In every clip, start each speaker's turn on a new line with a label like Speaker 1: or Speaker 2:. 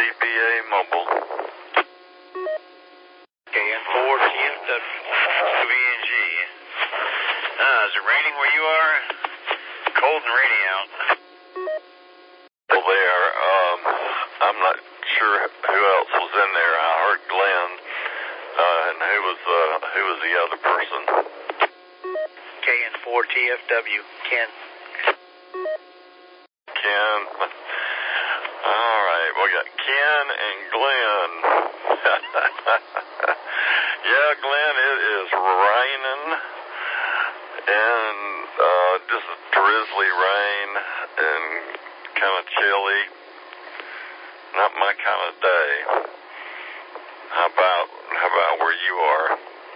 Speaker 1: CBA Mobile.
Speaker 2: KN4TFW. VNG. Is it raining where you are? Cold and rainy out.
Speaker 1: Well, there. I'm not sure who else was in there. I heard Glenn. And who was the other person?
Speaker 2: KN4TFW. Ken.
Speaker 1: Ken. All right. We got Ken and Glenn. Yeah, Glenn, it is raining. And just drizzly rain and kind of chilly. Not my kind of day. How about where you are?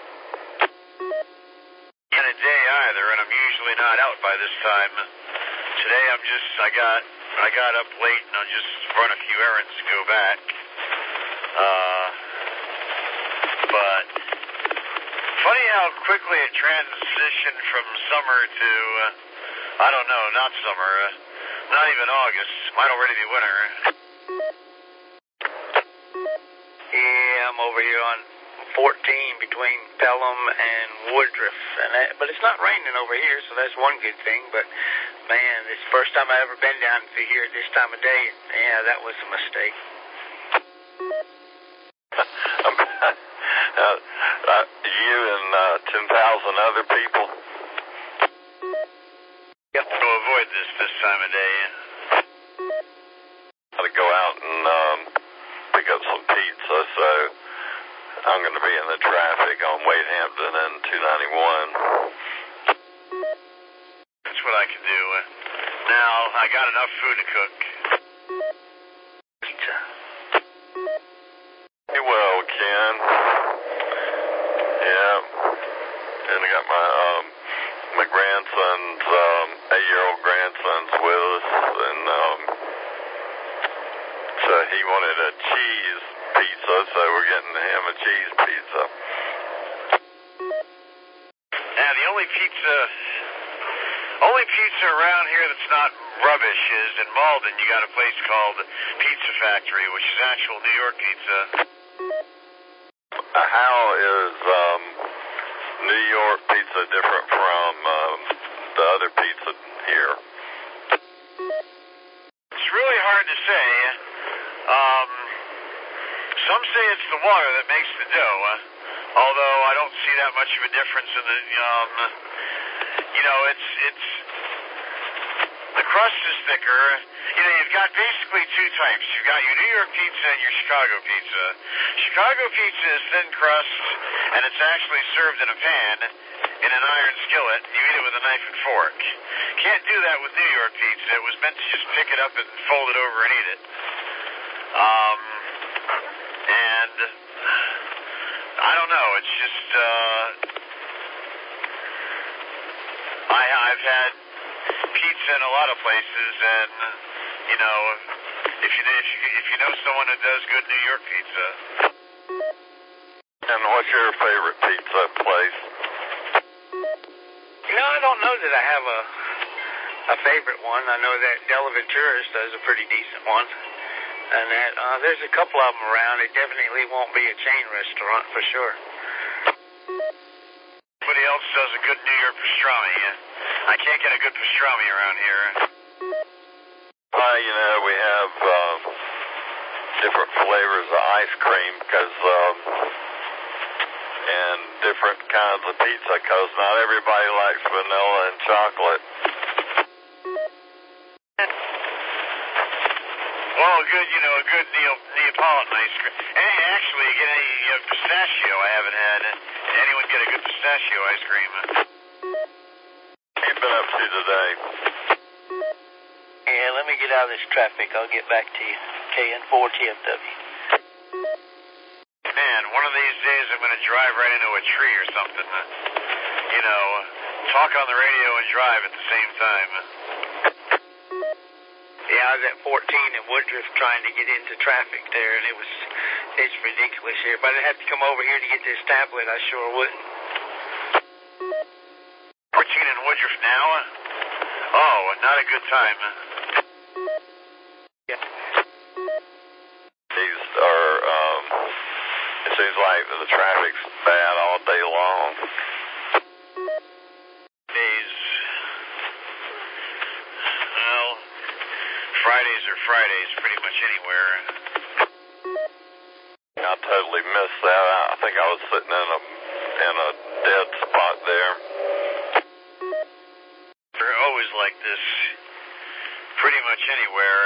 Speaker 2: In a day either, and I'm usually not out by this time. Today I got up late and I'll just run a few errands and go back. But funny how quickly it transitioned from summer to, I don't know, not summer, not even August. Might already be winter. Yeah, I'm over here on 14 between Pelham and Woodruff, but it's not raining over here, so that's one good thing. But man, it's the first time I've ever been down through here at this time of day. Yeah, that was a mistake.
Speaker 1: You and 10,000 other people?
Speaker 2: Yep. To avoid this time of day.
Speaker 1: Got to go out and pick up some pizza, so I'm going to be in the traffic on Wade Hampton and 291.
Speaker 2: That's what I can do. Now, I got enough food to cook. Pizza.
Speaker 1: Hey, well, Ken. Yeah. And I got my grandson's, 8-year-old grandson's with us, and so he wanted a cheese pizza, so we're getting him a cheese pizza.
Speaker 2: Now, the only pizza around here that's not rubbish is in Malden. You got a place called Pizza Factory, which is actual New York pizza.
Speaker 1: How is New York pizza different from the other pizza here?
Speaker 2: It's really hard to say. Some say it's the water that makes the dough, although I don't see that much of a difference in the, the crust is thicker. You've got basically two types. You've got your New York pizza and your Chicago pizza. Chicago pizza is thin crust, and it's actually served in a pan in an iron skillet. You eat it with a knife and fork. Can't do that with New York pizza. It was meant to just pick it up and fold it over and eat it. And I don't know. It's just I've had pizza in a lot of places, and if you know someone who does good New York pizza.
Speaker 1: And what's your favorite pizza place?
Speaker 2: I don't know that I have a favorite one. I know that Della Ventura's does a pretty decent one, and that there's a couple of them around. It definitely won't be a chain restaurant for sure. Somebody else does a good New York pastrami. I can't get a good pastrami around here.
Speaker 1: We have different flavors of ice cream and different kinds of pizza, because not everybody likes vanilla and chocolate.
Speaker 2: Well, a good Neapolitan ice cream. Hey, actually, you get pistachio. I haven't had. Did anyone get a good pistachio ice cream?
Speaker 1: What have you been up to today?
Speaker 2: Yeah, let me get out of this traffic. I'll get back to you. KN4TFW. Man, one of these days I'm going to drive right into a tree or something. Talk on the radio and drive at the same time. Yeah, I was at 14 in Woodruff trying to get into traffic there, and it's ridiculous here. If I didn't have to come over here to get this tablet, I sure wouldn't. 14 in Woodruff now? Oh, not a good time. Yeah.
Speaker 1: He seems like the traffic's bad all day long.
Speaker 2: Days. Well, Fridays are Fridays pretty much anywhere.
Speaker 1: I totally missed that. I think I was sitting in a dead spot there.
Speaker 2: They're always like this, pretty much anywhere.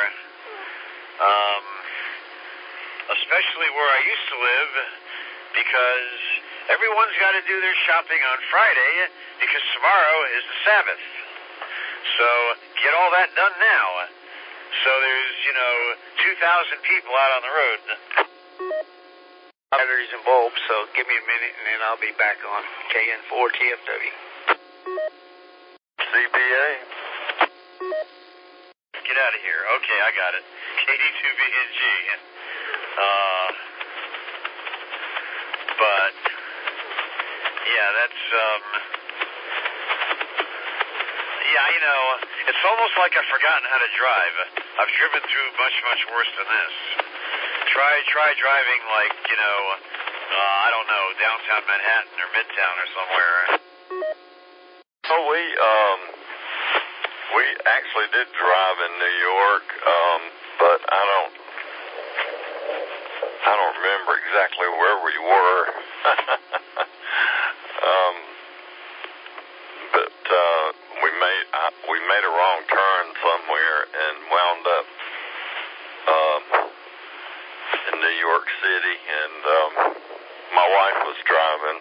Speaker 2: Especially where I used to live, because everyone's got to do their shopping on Friday because tomorrow is the Sabbath. So get all that done now. So there's, 2,000 people out on the road.
Speaker 3: Batteries and bulbs, so give me a minute and then I'll be back on KN4 TFW.
Speaker 1: CPA?
Speaker 2: Get out of here. Okay, I got it. KD2BNG. But, yeah, that's, it's almost like I've forgotten how to drive. I've driven through much, much worse than this. Try driving like, I don't know, downtown Manhattan or Midtown or somewhere.
Speaker 1: So we actually did drive in New York, but I don't remember exactly where we were. But we made a wrong turn somewhere and wound up in New York City, and my wife was driving.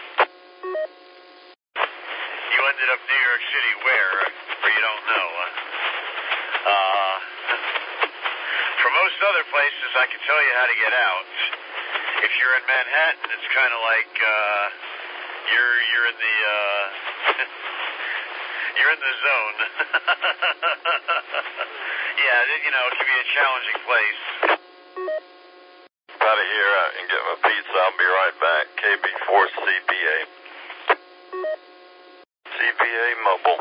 Speaker 2: You ended up New York City where you don't know? For most other places, I can tell you how to get out. If you're in Manhattan, it's kind of like you're in the you're in the zone. Yeah, it can be a challenging place.
Speaker 1: Out of here and get my pizza. I'll be right back. KB4 CPA. CPA Mobile.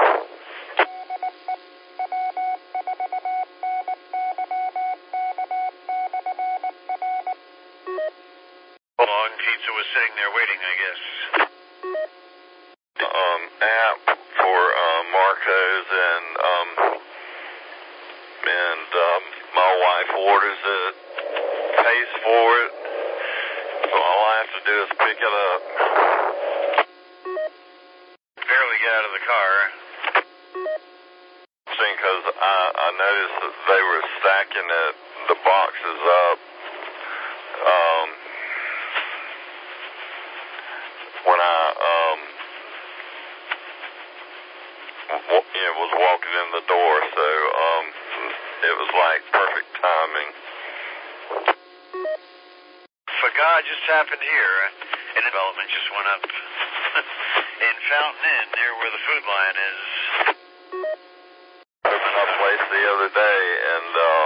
Speaker 2: Long pizza was sitting there waiting, I guess.
Speaker 1: App for Marco's, and my wife orders it, pays for it, so all I have to do is pick it up.
Speaker 2: Barely get out of the car.
Speaker 1: Because I noticed that they were stacking the boxes up. When I was walking in the door, so it was like perfect timing.
Speaker 2: God just happened here, and development just went up in Fountain Inn, near where the Food Lion is.
Speaker 1: Opened up a place the other day, and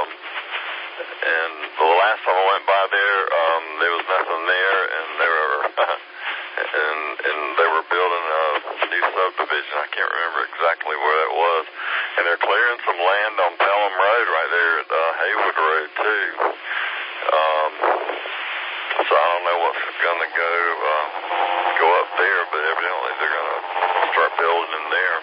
Speaker 1: the last time I went by there was nothing there, and they were and they were building a new subdivision. I can't remember exactly where that was, and they're clearing some land on Pelham Road right there at Haywood Road too. So I don't know what's going to go up there, but evidently they're going to start building in there.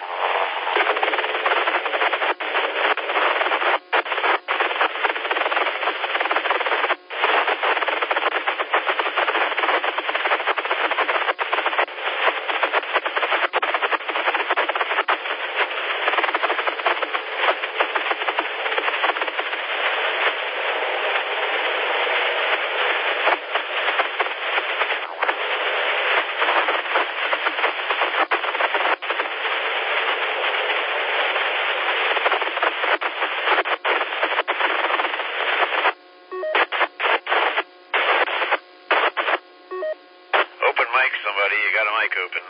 Speaker 2: Somebody, you got a mic open.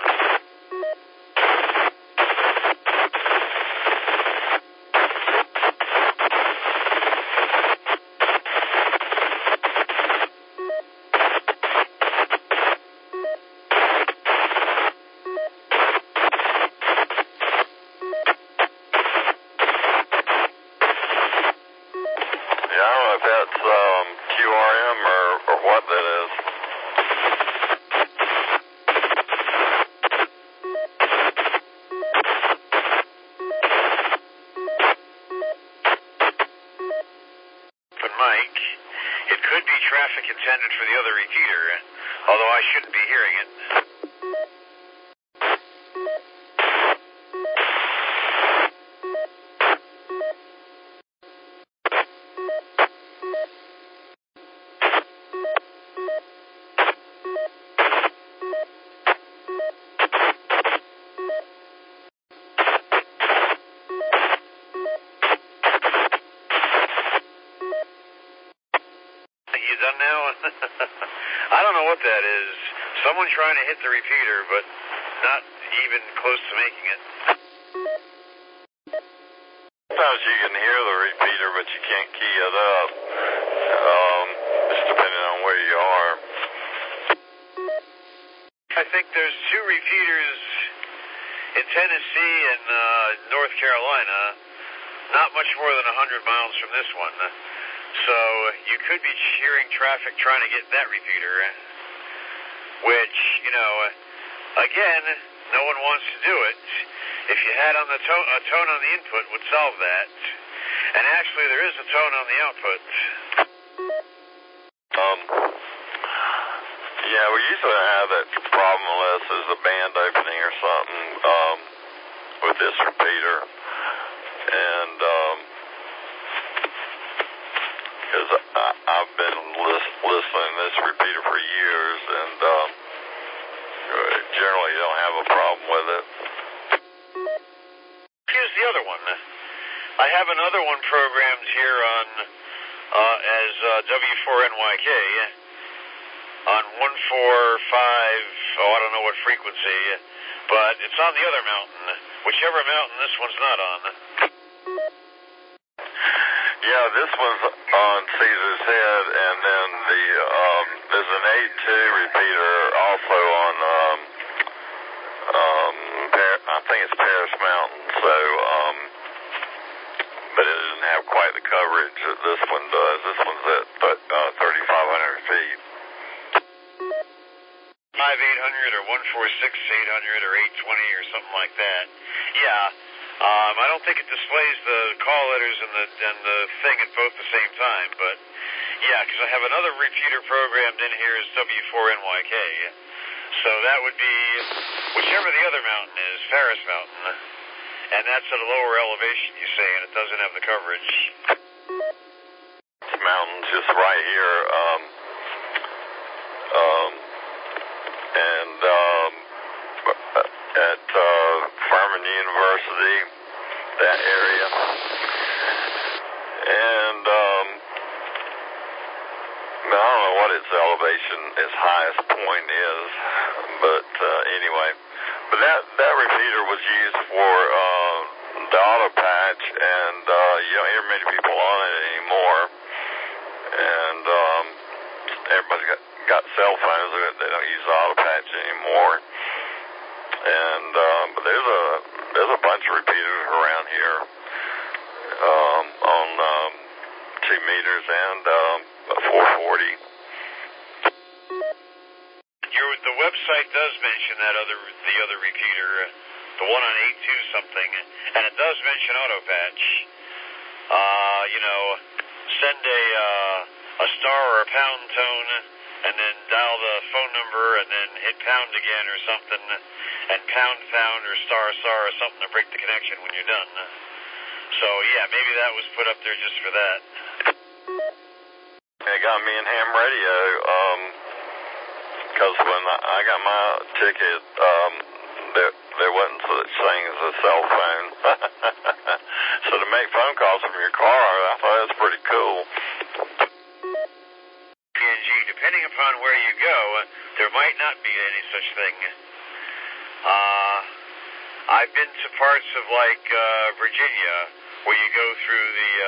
Speaker 1: Yeah, I don't know if that's QRM or what that is.
Speaker 2: Mike. It could be traffic intended for the other repeater, although I shouldn't be hearing it. You done now? I don't know what that is. Someone trying to hit the repeater, but not even close to making it.
Speaker 1: Sometimes you can hear the repeater, but you can't key it up. Just depending on where you are.
Speaker 2: I think there's two repeaters in Tennessee and North Carolina, not much more than 100 miles from this one. So you could be hearing traffic trying to get that repeater, which, again, no one wants to do it. If you had on the a tone on the input would solve that. And actually there is a tone on the output.
Speaker 1: Yeah, we usually have that problem unless there's a band opening or something with this repeater. And because I've been listening to this repeater for years, and generally you don't have a problem with it.
Speaker 2: Here's the other one. I have another one programmed here on as W4NYK on 145, I don't know what frequency, but it's on the other mountain, whichever mountain this one's not on.
Speaker 1: Yeah, this one's on Caesar's Head, and then there's an 8-2 repeater also on I think it's Paris Mountain, so but it doesn't have quite the coverage that this one does. This one's at 3,500 feet.
Speaker 2: 5,800 or 146,800 or 820 or something like that. Yeah. I don't think it displays the call letters and the thing at both the same time, but yeah, because I have another repeater programmed in here as W4NYK, so that would be whichever the other mountain is, Paris Mountain, and that's at a lower elevation, you say, and it doesn't have the coverage.
Speaker 1: This mountain's just right here, and at Furman University, that area, and I don't know what its elevation, its highest point is, but anyway, but that repeater was used for the auto patch, and you don't hear many people on it anymore, and everybody's got cell phones, they don't use the auto patch anymore. And but there's a bunch of repeaters around here on 2 meters and 440.
Speaker 2: The website does mention the other repeater, the one on 8.2 something, and it does mention auto patch. Send a star or a pound tone, and then dial the phone number, and then hit pound again or something, and pound or star or something to break the connection when you're done. So yeah, maybe that was put up there just for that.
Speaker 1: It got me in ham radio, because when I got my ticket, there wasn't such thing as a cell phone. So to make phone calls from your car, I thought that was pretty cool.
Speaker 2: PNG, depending upon where you go, there might not be any such thing. I've been to parts of Virginia where you go through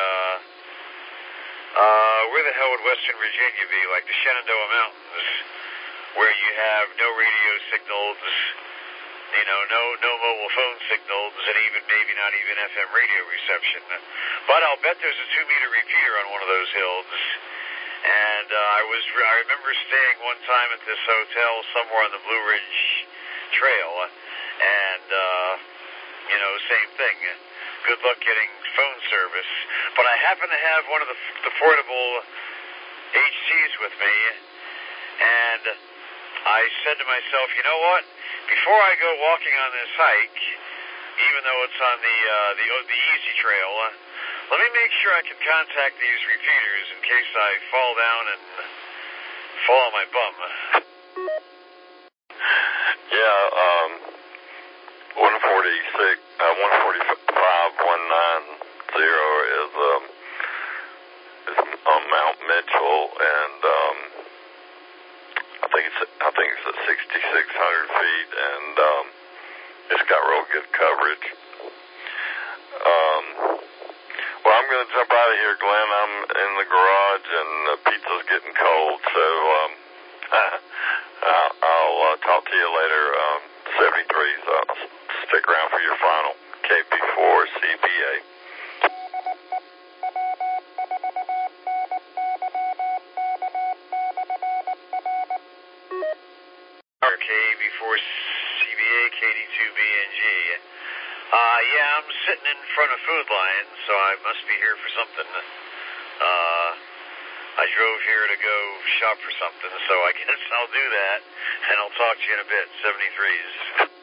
Speaker 2: where the hell would Western Virginia be? Like the Shenandoah Mountains, where you have no radio signals, no mobile phone signals, and maybe not even FM radio reception. But I'll bet there's a 2-meter repeater on one of those hills. And I remember staying one time at this hotel somewhere on the Blue Ridge Trail, and same thing. Good luck getting phone service. But I happen to have one of the portable HCs with me, and I said to myself, you know what? Before I go walking on this hike, even though it's on the easy trail, let me make sure I can contact these repeaters in case I fall down and fall on my bum.
Speaker 1: Yeah, 145,190 is on Mount Mitchell, and I think it's at 6,600 feet, and it's got real good coverage. Well, I'm going to jump out of here, Glenn. I'm in the garage, and the pizza's getting cold, so I'll talk to you later. 73, so stick around for your final KP4 CPA.
Speaker 2: KB4 CBA KD2BNG. Yeah, I'm sitting in front of Food Lion, so I must be here for something. I drove here to go shop for something, so I guess I'll do that, and I'll talk to you in a bit. 73s.